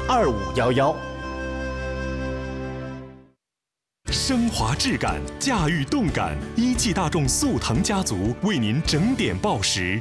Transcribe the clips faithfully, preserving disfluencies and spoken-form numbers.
二五幺幺。 升华质感，驾驭动感，一汽大众速腾家族为您整点报时。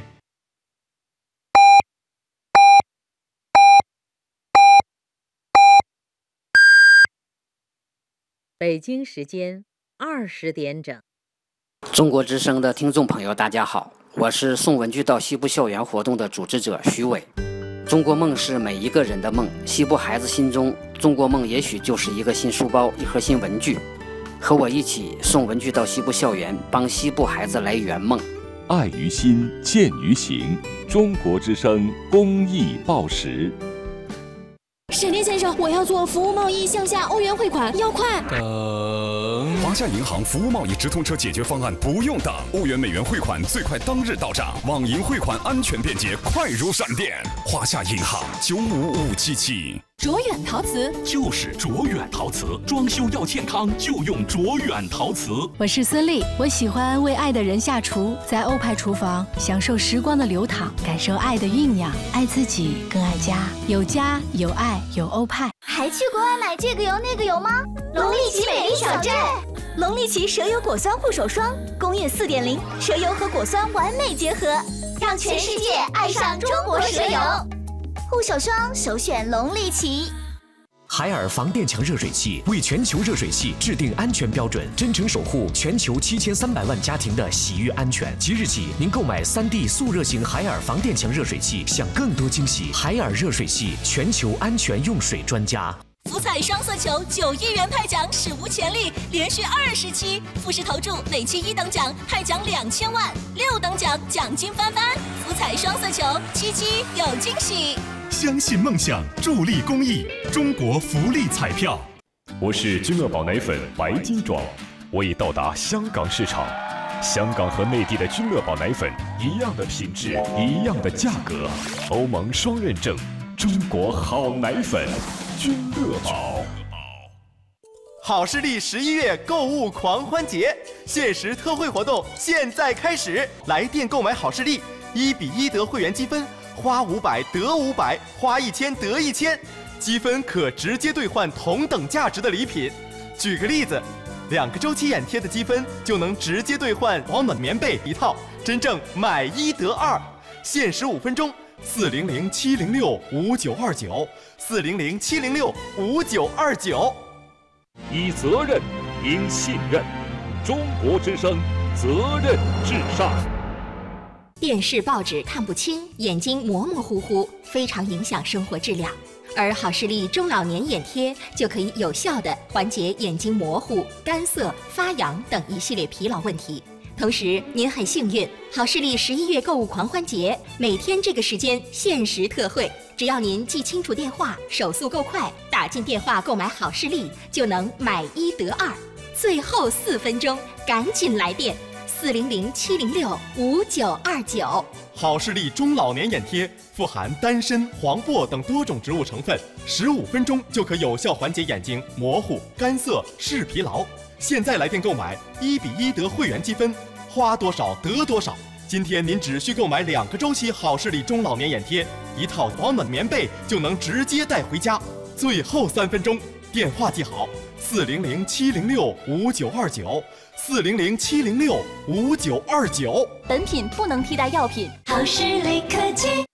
北京时间二十点整。 中国之声的听众朋友，大家好，我是送文具到西部校园活动的组织者徐伟。中国梦是每一个人的梦，西部孩子心中，中国梦也许就是一个新书包，一盒新文具。和我一起送文具到西部校园，帮西部孩子来圆梦。 爱于心，见于行。中国之声公益报时。 沈炼先生，我要做服务贸易向下欧元汇款，要快。 等，华夏银行服务贸易直通车解决方案不用等，欧元美元汇款最快当日到账，网银汇款安全便捷，快如闪电。华夏银行九五五七七。 卓远陶瓷就是卓远陶瓷，装修要健康就用卓远陶瓷。 我是孙俪，我喜欢为爱的人下厨，在欧派厨房享受时光的流淌，感受爱的酝酿，爱自己更爱家，有家有爱有欧派。 还去国外买这个油那个油吗？龙力奇美丽小镇，龙力奇蛇油果酸护手霜，工业 四点零， 蛇油和果酸完美结合，让全世界爱上中国蛇油。护手霜首选龙力奇。 海尔防电墙热水器为全球热水器制定安全标准，真诚守护全球七千三百万家庭的洗浴安全。即日起，您购买 三 D 速热型海尔防电墙热水器，享更多惊喜。海尔热水器，全球安全用水专家。 福彩双色球九亿元派奖史无前例，连续二十期，复式投注累计一等奖派奖两千万，六等奖奖金翻番。福彩双色球，期期有惊喜。 相信梦想，助力公益，中国福利彩票。 我是君乐宝奶粉白金装，我已到达香港市场。香港和内地的君乐宝奶粉一样的品质，一样的价格，欧盟双认证，中国好奶粉，君乐宝。 好视力十一月购物狂欢节，限时特惠活动现在开始！来电购买好视力，一比一得会员积分。花五百得五百，花一千得一千，积分可直接兑换同等价值的礼品。举个例子，两个周期眼贴的积分就能直接兑换保暖棉被一套，真正买一得二。限时五分钟，四零零七零六五九二九，四零零七零六五九二九。 以责任，因信任，中国之声，责任至上。 电视、报纸看不清，眼睛模模糊糊，非常影响生活质量。而好视力中老年眼贴就可以有效地缓解眼睛模糊、干涩、发痒等一系列疲劳问题。同时，您很幸运，好视力十一月购物狂欢节每天这个时间限时特惠，只要您记清楚电话，手速够快，打进电话购买好视力，就能买一得二。最后四分钟，赶紧来电。四零零七零六五九二九。 好视力中老年眼贴富含丹参、黄柏等多种植物成分，十五分钟就可有效缓解眼睛模糊、干涩、视疲劳。现在来电购买，一比一得会员积分，花多少得多少。今天您只需购买两个周期好视力中老年眼贴，一套保暖棉被就能直接带回家。最后三分钟，电话记好：四零零七零六五九二九。四零零七零六五九二九。 本品不能替代药品。 好视力科技。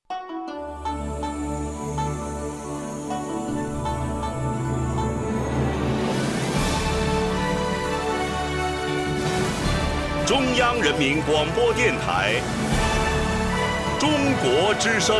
中央人民广播电台，中国之声。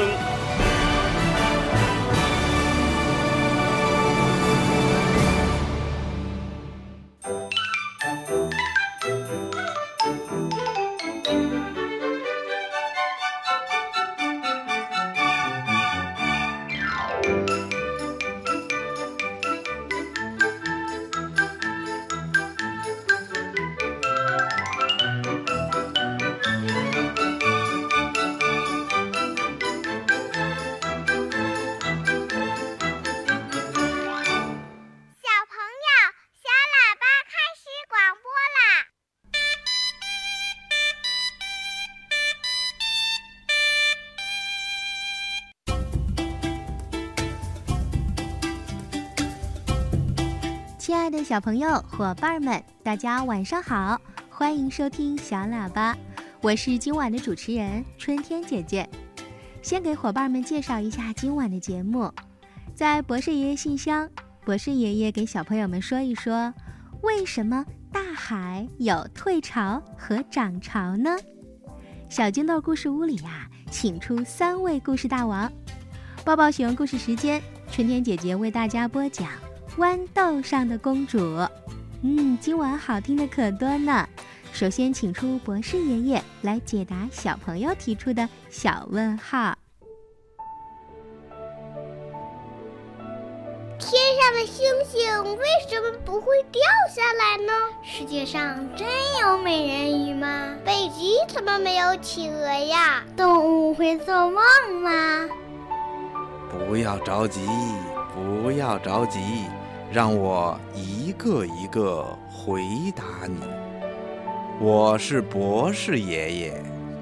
亲爱的小朋友、伙伴们，大家晚上好，欢迎收听小喇叭，我是今晚的主持人春天姐姐。先给伙伴们介绍一下今晚的节目。在博士爷爷信箱，博士爷爷给小朋友们说一说，为什么大海有退潮和涨潮呢？小金豆故事屋里呀、啊，请出三位故事大王。抱抱喜欢故事时间，春天姐姐为大家播讲豌豆上的公主。嗯，今晚好听的可多呢。首先请出博士爷爷来解答小朋友提出的小问号。 天上的星星为什么不会掉下来呢？世界上真有美人鱼吗？北极怎么没有企鹅呀？动物会做梦吗？ 不要着急，不要着急，让我一个一个回答你。我是博士爷爷。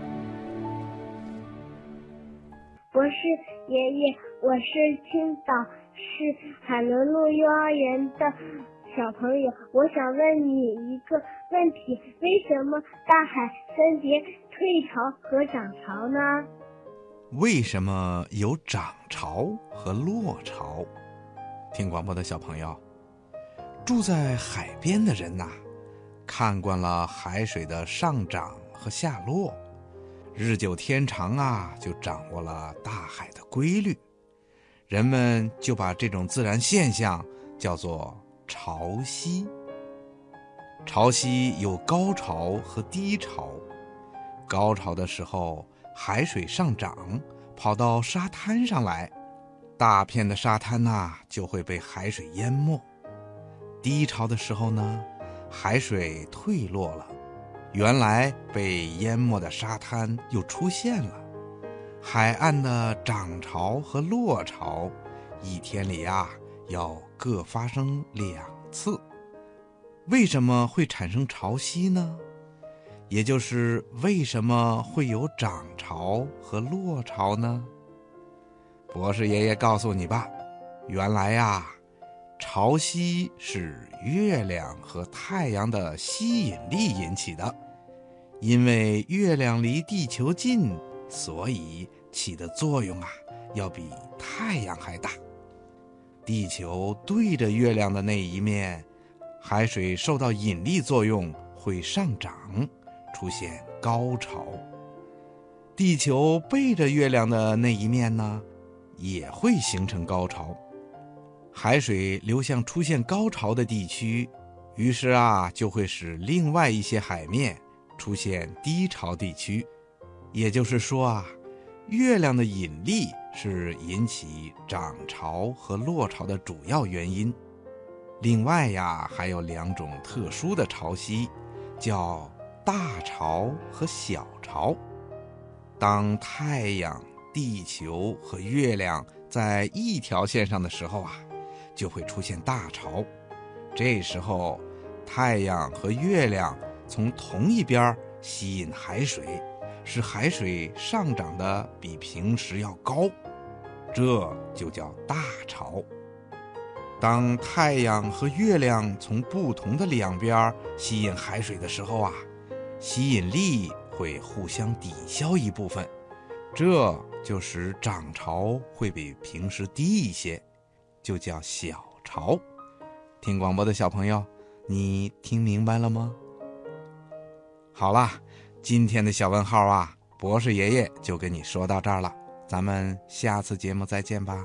博士爷爷，我是青岛市海伦路幼儿园的小朋友，我想问你一个问题：为什么大海分别退潮和涨潮呢？ 为什么有涨潮和落潮？听广播的小朋友，住在海边的人呐、啊，看惯了海水的上涨和下落，日久天长啊，就掌握了大海的规律。人们就把这种自然现象叫做潮汐。潮汐有高潮和低潮，高潮的时候，海水上涨，跑到沙滩上来，大片的沙滩呐、啊、就会被海水淹没。低潮的时候呢，海水退落了，原来被淹没的沙滩又出现了。海岸的涨潮和落潮，一天里啊要各发生两次。为什么会产生潮汐呢？也就是为什么会有涨潮和落潮呢？博士爷爷告诉你吧，原来呀，潮汐是月亮和太阳的吸引力引起的。因为月亮离地球近，所以起的作用啊，要比太阳还大。地球对着月亮的那一面，海水受到引力作用会上涨，出现高潮。地球背着月亮的那一面呢，也会形成高潮。海水流向出现高潮的地区，于是啊，就会使另外一些海面出现低潮地区。也就是说啊，月亮的引力是引起涨潮和落潮的主要原因。另外呀，还有两种特殊的潮汐，叫大潮和小潮。当太阳、地球和月亮在一条线上的时候啊，就会出现大潮。这时候，太阳和月亮从同一边吸引海水，使海水上涨的比平时要高，这就叫大潮。当太阳和月亮从不同的两边吸引海水的时候啊，吸引力会互相抵消一部分，这就使涨潮会比平时低一些，就叫小潮。听广播的小朋友，你听明白了吗？好啦，今天的小问号啊，博士爷爷就跟你说到这儿了，咱们下次节目再见吧。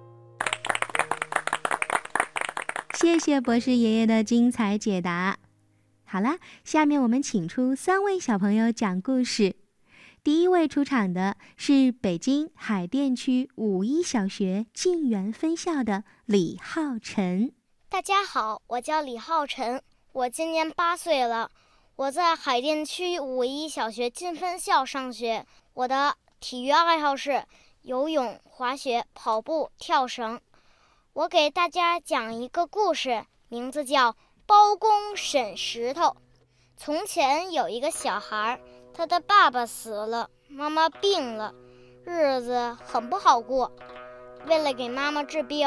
谢谢博士爷爷的精彩解答。好啦，下面我们请出三位小朋友讲故事。第一位出场的是北京海淀区五一小学晋源分校的李浩晨。 大家好，我叫李浩晨，我今年八岁了。我在海淀区五一小学晋分校上学。我的体育爱好是游泳、滑雪、跑步、跳绳。我给大家讲一个故事，名字叫《包公审石头》。从前有一个小孩，他的爸爸死了，妈妈病了，日子很不好过。为了给妈妈治病，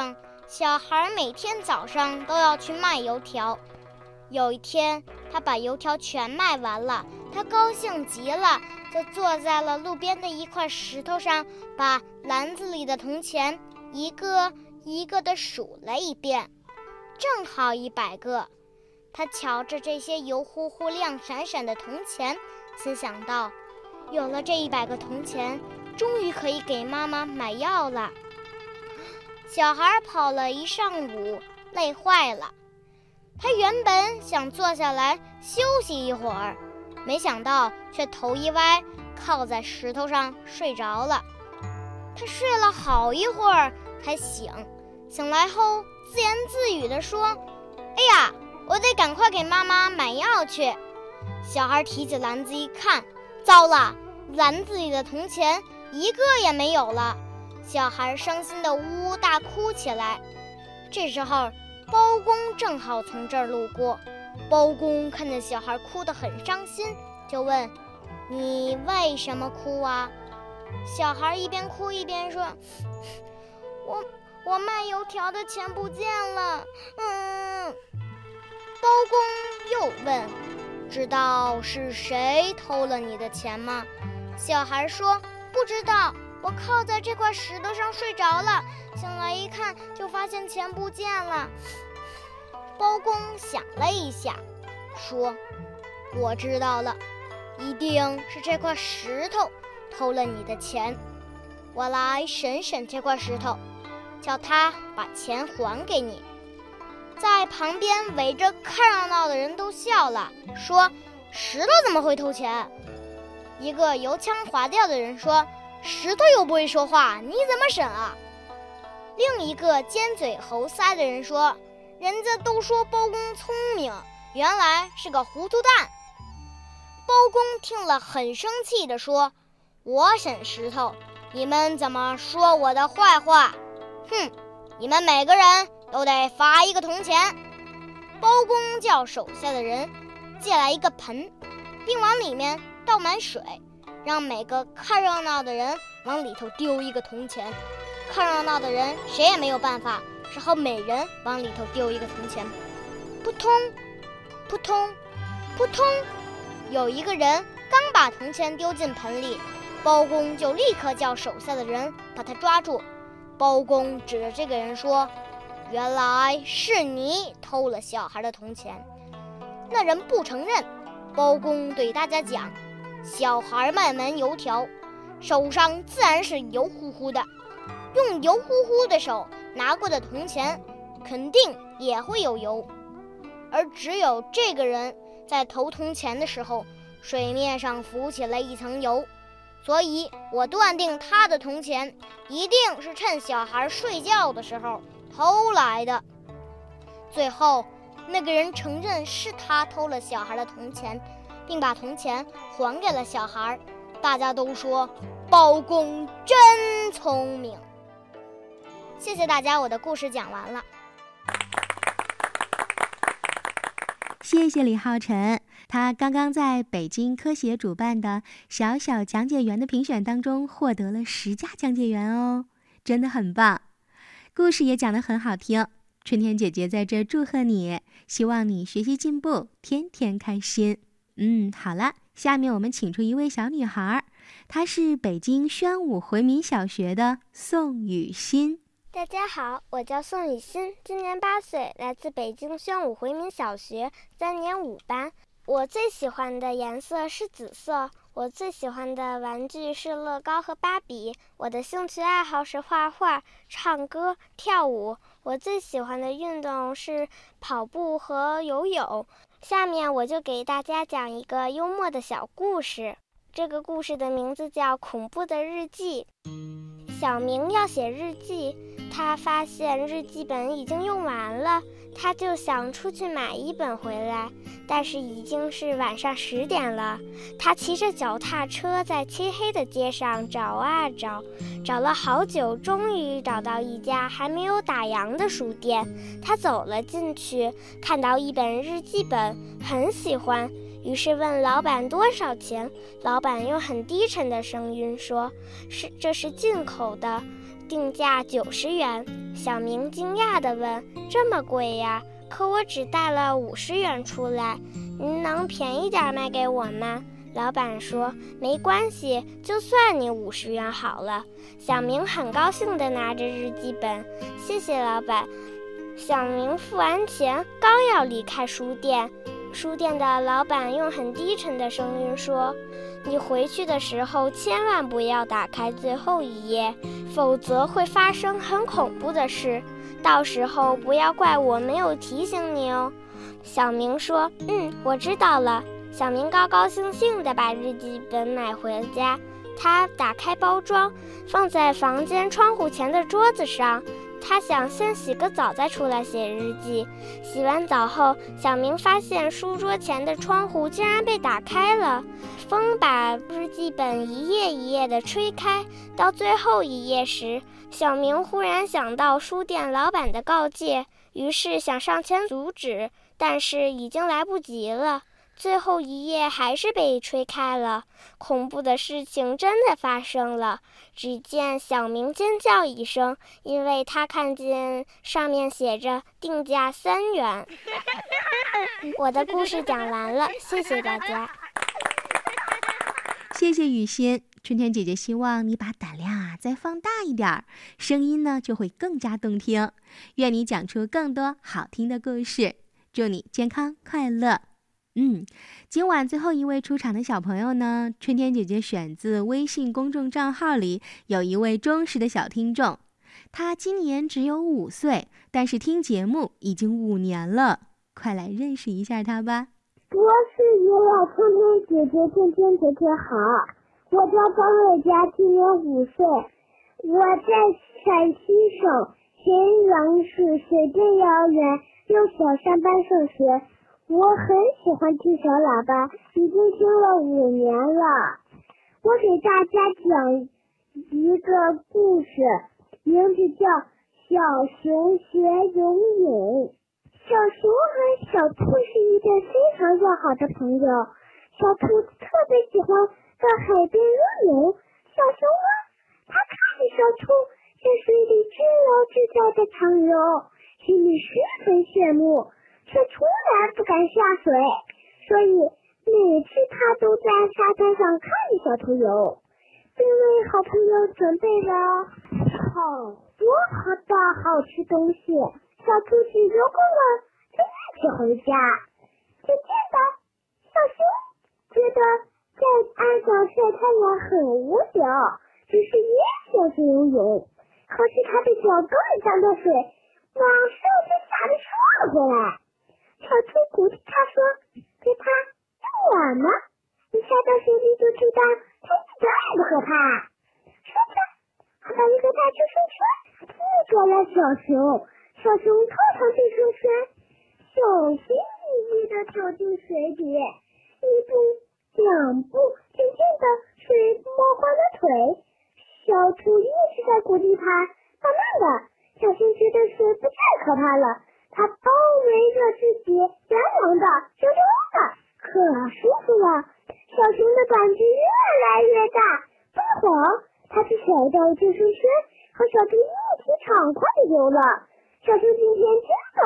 小孩每天早上都要去卖油条。有一天，他把油条全卖完了，他高兴极了，就坐在了路边的一块石头上，把篮子里的铜钱一个一个地数了一遍，正好一百个。他瞧着这些油乎乎亮闪闪的铜钱，心想到，有了这一百个铜钱，终于可以给妈妈买药了。小孩跑了一上午，累坏了。他原本想坐下来休息一会儿，没想到却头一歪，靠在石头上睡着了。他睡了好一会儿才醒，醒来后自言自语地说：“哎呀，我得赶快给妈妈买药去。”小孩提起篮子一看，糟了，篮子里的铜钱一个也没有了。小孩伤心地呜呜大哭起来。这时候包公正好从这儿路过，包公看见小孩哭得很伤心，就问：“你为什么哭啊？”小孩一边哭一边说：“我我卖油条的钱不见了。”嗯。包公又问：“知道是谁偷了你的钱吗？”小孩说：“不知道，我靠在这块石头上睡着了，醒来一看就发现钱不见了。”包公想了一下，说：“我知道了，一定是这块石头偷了你的钱。我来审审这块石头，叫他把钱还给你。”在旁边围着看热闹的人都笑了，说：“石头怎么会偷钱？”一个油腔滑调的人说：“石头又不会说话，你怎么审啊？”另一个尖嘴猴腮的人说：“人家都说包公聪明，原来是个糊涂蛋。”包公听了很生气地说：“我审石头，你们怎么说我的坏话？哼，你们每个人都得罚一个铜钱。”包公叫手下的人借来一个盆，并往里面倒满水，让每个看热闹的人往里头丢一个铜钱。看热闹的人谁也没有办法，只好每人往里头丢一个铜钱。扑通扑通扑通，有一个人刚把铜钱丢进盆里，包公就立刻叫手下的人把他抓住。包公指着这个人说：“原来是你偷了小孩的铜钱。”那人不承认。包公对大家讲：“小孩卖完油条，手上自然是油乎乎的，用油乎乎的手拿过的铜钱肯定也会有油，而只有这个人在投铜钱的时候，水面上浮起了一层油，所以我断定他的铜钱一定是趁小孩睡觉的时候偷来的。”最后那个人承认是他偷了小孩的铜钱，并把铜钱还给了小孩。大家都说包公真聪明。谢谢大家，我的故事讲完了。 谢谢李浩辰，他刚刚在北京科协主办的小小讲解员的评选当中获得了十佳讲解员哦，真的很棒，故事也讲得很好听。春天姐姐在这祝贺你，希望你学习进步，天天开心。嗯，好了，下面我们请出一位小女孩，她是北京宣武回民小学的宋雨欣。 大家好，我叫宋雨欣，今年八岁，来自北京宣武回民小学三年五班。我最喜欢的颜色是紫色，我最喜欢的玩具是乐高和芭比。我的兴趣爱好是画画、唱歌、跳舞。我最喜欢的运动是跑步和游泳。下面我就给大家讲一个幽默的小故事。这个故事的名字叫《恐怖的日记》。小明要写日记，他发现日记本已经用完了，他就想出去买一本回来，但是已经是晚上十点了。他骑着脚踏车在漆黑的街上找啊找，找了好久，终于找到一家还没有打烊的书店。他走了进去，看到一本日记本，很喜欢，于是问老板多少钱。老板用很低沉的声音说：“是，这是进口的， 定价九十元。小明惊讶地问：“这么贵呀？可我只带了五十元出来，您能便宜点卖给我吗？”老板说：“没关系，就算你五十元好了。”小明很高兴地拿着日记本，谢谢老板。小明付完钱，刚要离开书店，书店的老板用很低沉的声音说：“你回去的时候千万不要打开最后一页，否则会发生很恐怖的事。到时候不要怪我没有提醒你哦。”小明说：“嗯，我知道了。”小明高高兴兴地把日记本买回家，他打开包装，放在房间窗户前的桌子上。他想先洗个澡再出来写日记。洗完澡后，小明发现书桌前的窗户竟然被打开了，风把日记本一页一页地吹开。到最后一页时，小明忽然想到书店老板的告诫，于是想上前阻止，但是已经来不及了。最后一页还是被吹开了，恐怖的事情真的发生了。只见小明尖叫一声，因为他看见上面写着定价三元。我的故事讲完了，谢谢大家。 谢谢雨欣，春天姐姐希望你把胆量啊再放大一点，声音呢就会更加动听。愿你讲出更多好听的故事，祝你健康快乐。嗯，今晚最后一位出场的小朋友呢，春天姐姐选自微信公众账号里有一位忠实的小听众，他今年只有五岁，但是听节目已经五年了，快来认识一下他吧。 我是爷爷，春天姐姐，天天姐姐好，我叫张瑞佳，今年五岁，我在陕西省咸阳市水镇幼儿园六小三班上学。我很喜欢听小喇叭，已经听了五年了。我给大家讲一个故事，名字叫《小熊学游泳》。小熊和小兔是一对非常要好的朋友，小兔特别喜欢到海边游泳。小熊呢，它看着小兔在水里自由自在的畅游，心里十分羡慕，却从来不敢下水，所以每次他都在沙滩上看着小兔游，并为好朋友准备了好多好的好吃东西。小兔子游够了就一起回家。渐渐的，小熊觉得在岸上晒太阳很无聊，于是也想去游泳。可是他的脚刚一沾到水，马上就吓得缩了回来。小兔鼓励他说：“别怕，有我呢，你下到水里就知道它一点也不可怕。”说着，他把一个大救生圈递给了小熊。小熊跳上救生圈，小心翼翼地跳进水里，一步两步，渐渐的水没花了腿。小兔一直在鼓励他，慢慢的，小熊觉得水不再可怕了，它包围着自己，凉凉的、溜溜的，可舒服了。小熊的胆子越来越大，不一会儿，它就甩掉了救生圈，和小兔一起畅快的游了。小熊今天真高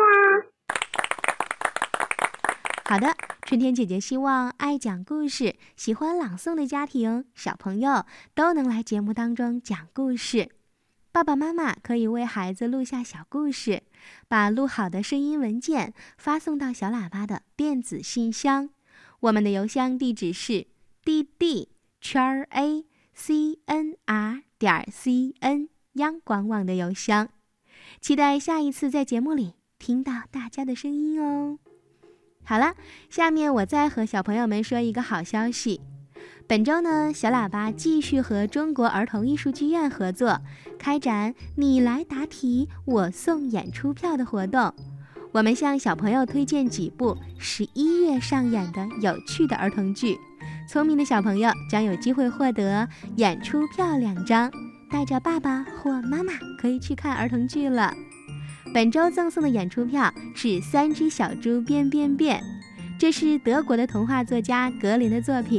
兴啊！ 好的，春天姐姐希望爱讲故事、喜欢朗诵的家庭、小朋友都能来节目当中讲故事。爸爸妈妈可以为孩子录下小故事，把录好的声音文件发送到小喇叭的电子信箱。我们的邮箱地址是 d d 圈 a c n r 点 c n 央广网的邮箱。期待下一次在节目里听到大家的声音哦。好了，下面我再和小朋友们说一个好消息。本周呢，小喇叭继续和中国儿童艺术剧院合作，开展你来答题我送演出票的活动。我们向小朋友推荐几部十一月上演的有趣的儿童剧，聪明的小朋友将有机会获得演出票两张，带着爸爸或妈妈可以去看儿童剧了。本周赠送的演出票是《三只小猪变变变》，这是德国的童话作家格林的作品，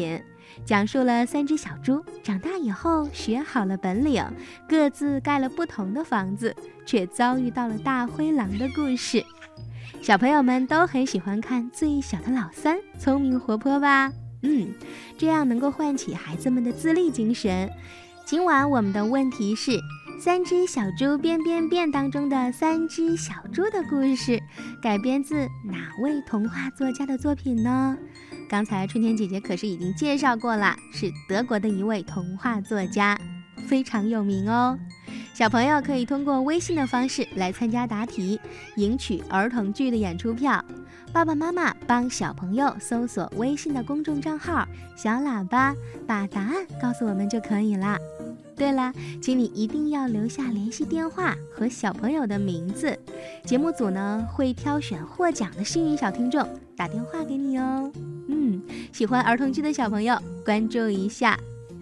讲述了三只小猪长大以后学好了本领，各自盖了不同的房子，却遭遇到了大灰狼的故事。小朋友们都很喜欢看最小的老三，聪明活泼吧？嗯，这样能够唤起孩子们的自立精神。今晚我们的问题是：三只小猪变变变当中的三只小猪的故事，改编自哪位童话作家的作品呢？刚才春天姐姐可是已经介绍过了，是德国的一位童话作家，非常有名哦。小朋友可以通过微信的方式来参加答题，赢取儿童剧的演出票。爸爸妈妈帮小朋友搜索微信的公众账号小喇叭，把答案告诉我们就可以了。对了，请你一定要留下联系电话和小朋友的名字，节目组呢会挑选获奖的幸运小听众打电话给你哦。嗯，喜欢儿童剧的小朋友关注一下。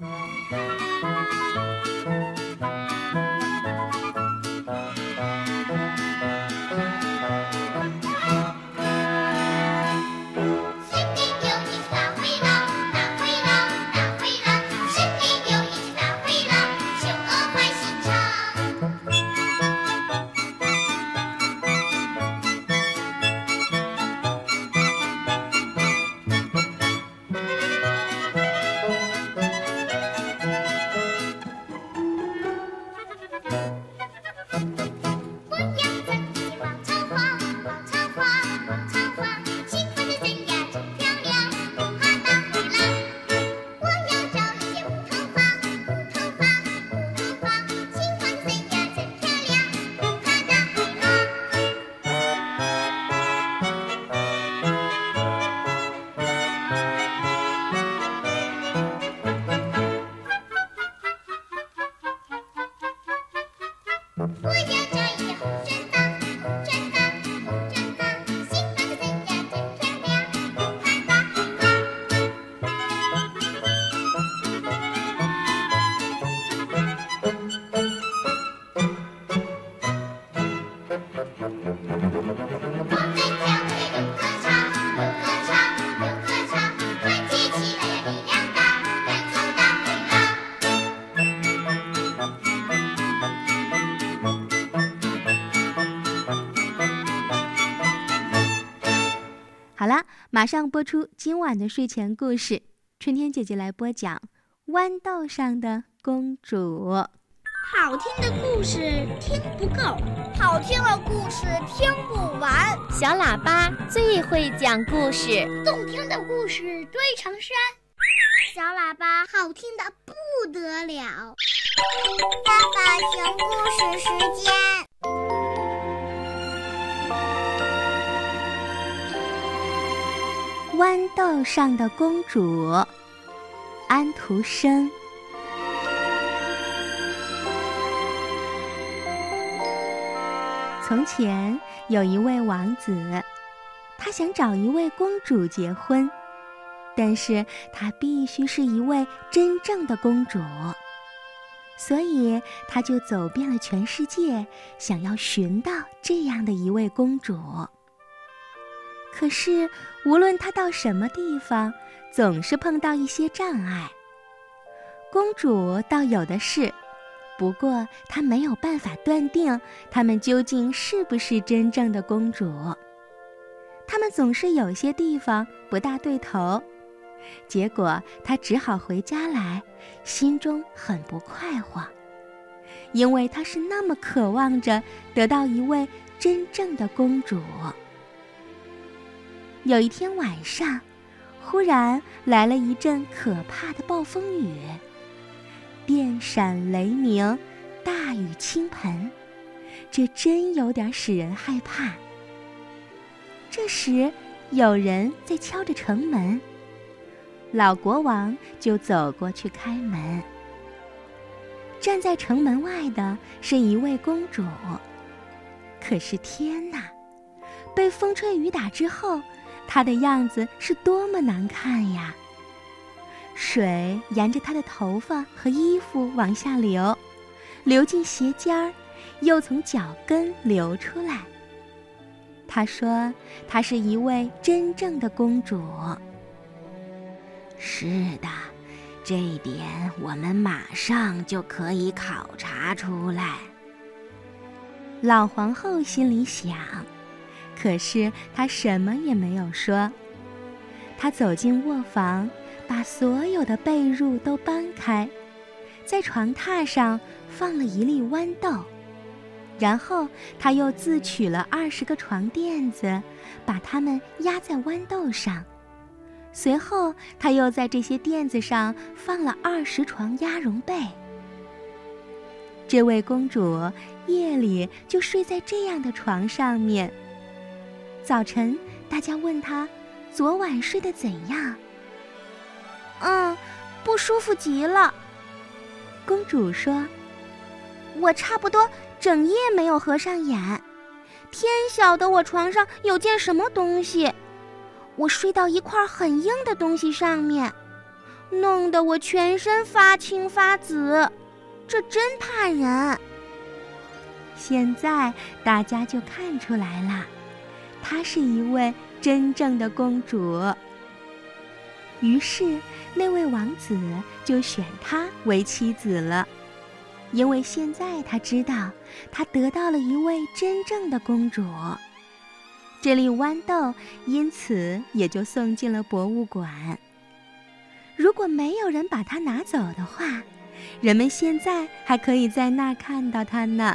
好啦，马上播出今晚的睡前故事，春天姐姐来播讲《豌豆上的公主》。 好听的故事听不够，好听的故事听不完。 小喇叭最会讲故事， 动听的故事堆成山。小喇叭好听的不得了。爸爸讲故事时间。 豌豆上的公主，安徒生。从前有一位王子，他想找一位公主结婚，但是她必须是一位真正的公主，所以他就走遍了全世界，想要寻到这样的一位公主。可是无论他到什么地方，总是碰到一些障碍。公主倒有的是，不过她没有办法断定她们究竟是不是真正的公主。她们总是有些地方不大对头，结果她只好回家来，心中很不快活，因为她是那么渴望着得到一位真正的公主。有一天晚上，忽然来了一阵可怕的暴风雨，电闪雷鸣，大雨倾盆，这真有点使人害怕。这时有人在敲着城门，老国王就走过去开门。站在城门外的是一位公主，可是天哪，被风吹雨打之后，她的样子是多么难看呀！水沿着她的头发和衣服往下流，流进鞋尖儿，又从脚跟流出来。她说她是一位真正的公主。是的， 这一点我们马上就可以考察出来。老皇后心里想，可是她什么也没有说。她走进卧房，把所有的被褥都搬开，在床榻上放了一粒豌豆，然后她又自取了二十个床垫子，把它们压在豌豆上。随后，她又在这些垫子上放了二十床鸭绒被。这位公主夜里就睡在这样的床上面。早晨，大家问她昨晚睡得怎样？ 嗯，不舒服极了。 公主说： 我差不多整夜没有合上眼，天晓得我床上有件什么东西。我睡到一块很硬的东西上面，弄得我全身发青发紫，这真怕人。 现在大家就看出来了，她是一位真正的公主。于是那位王子就选她为妻子了，因为现在他知道他得到了一位真正的公主。这粒豌豆因此也就送进了博物馆。如果没有人把它拿走的话，人们现在还可以在那儿看到它呢。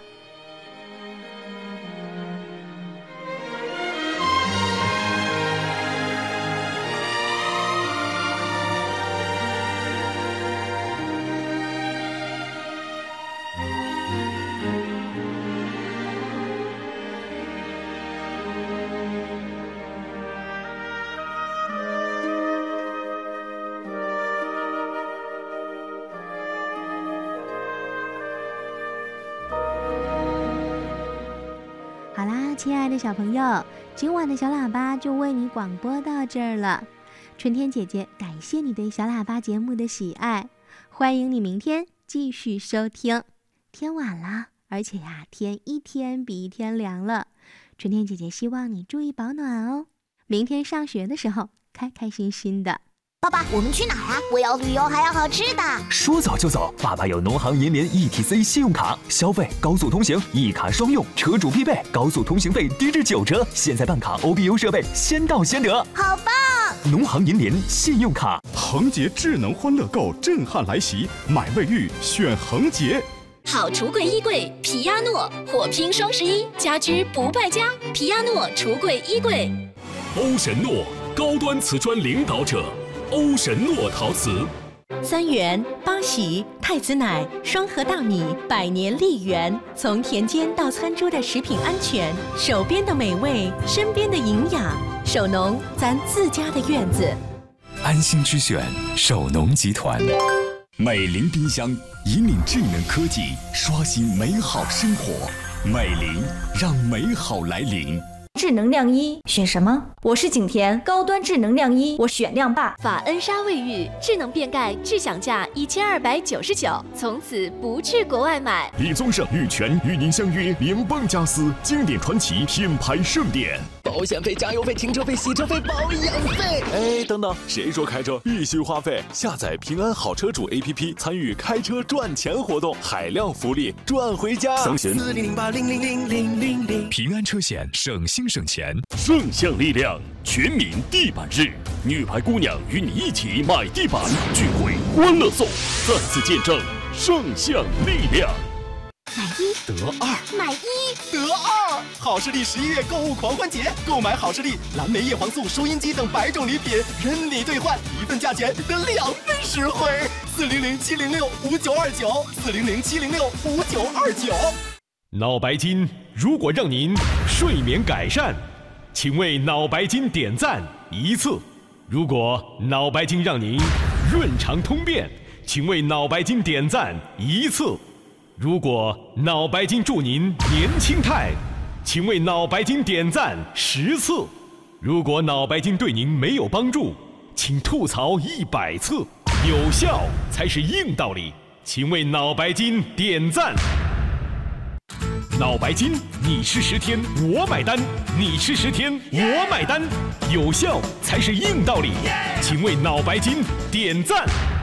好啦，亲爱的小朋友，今晚的小喇叭就为你广播到这儿了。春天姐姐感谢你对小喇叭节目的喜爱，欢迎你明天继续收听。天晚了，而且呀，天一天比一天凉了。春天姐姐希望你注意保暖哦。明天上学的时候，开开心心的。 爸爸，我们去哪儿啊？我要旅游，还要好吃的。 说走就走，爸爸有农行银联 E T C 信用卡，消费高速通行，一卡双用，车主必备，高速通行费低至九折。现在办卡 O B U 设备，先到先得， 好棒！ 农行银联信用卡。 恒洁智能欢乐购震撼来袭，买卫浴选恒洁。 好橱柜衣柜，皮亚诺火拼双十一，家居不败家。皮亚诺橱柜衣柜。 欧神诺高端瓷砖领导者。欧神诺陶瓷， 三元、八喜、太子奶、双和大米，百年丽源。从田间到餐桌的食品安全，手边的美味，身边的营养。手农，咱自家的院子。 安心之选，手农集团。美菱冰箱引领智能科技，刷新美好生活。美菱，让美好来临。 智能晾衣选什么？我是景田，高端智能晾衣，我选晾霸。 法恩莎卫浴智能变盖，智享价一千二百九十九，从此不去国外买。 李宗盛、玉泉与您相约联邦家私经典传奇品牌盛典。 保险费、加油费、停车费、洗车费、保养费。 哎，等等，谁说开车必须花费？下载平安好车主 A P P， 参与开车赚钱活动，海量福利赚回家。详询四零零八零零零零零零。 平安车险，省心省钱。 圣象力量全民地板日，女排姑娘与你一起买地板，聚会欢乐颂，再次见证圣象力量。 买一得二， 买一得二！好视力十一月购物狂欢节，购买好视力蓝莓叶黄素、收音机等百种礼品，任你兑换，一份价钱得两份实惠。四零零七零六五九二九，四零零七零六五九二九。 脑白金如果让您睡眠改善，请为脑白金点赞一次；如果脑白金让您润肠通便，请为脑白金点赞一次；如果脑白金助您年轻态，请为脑白金点赞十次；如果脑白金对您没有帮助，请吐槽一百次。有效才是硬道理，请为脑白金点赞。脑白金，你吃十天我买单，你吃十天我买单，有效才是硬道理，请为脑白金点赞。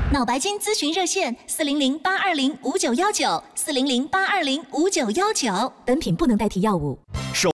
脑白金咨询热线：四零零八二零五九幺九，四零零八二零五九幺九。 本品不能代替药物。